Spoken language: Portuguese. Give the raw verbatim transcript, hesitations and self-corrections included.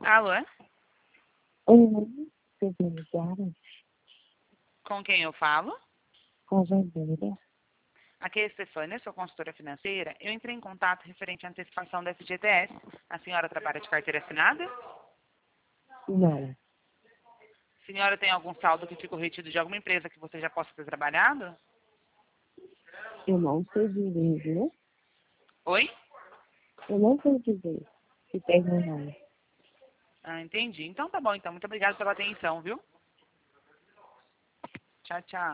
Alô? Oi, vocês me ligaram? Com quem eu falo? Com a Jandeira. Aqui é a Stefânia, sou consultora financeira. Eu entrei em contato referente à antecipação da F G T S. A senhora trabalha de carteira assinada? Não, A senhora tem algum saldo que ficou retido de alguma empresa que você já possa ter trabalhado? eu não sei dizer, viu? Oi? Eu não sei dizer se tem ou não. Ah, entendi. Então tá bom, então. Muito obrigada pela atenção, viu? Tchau, tchau.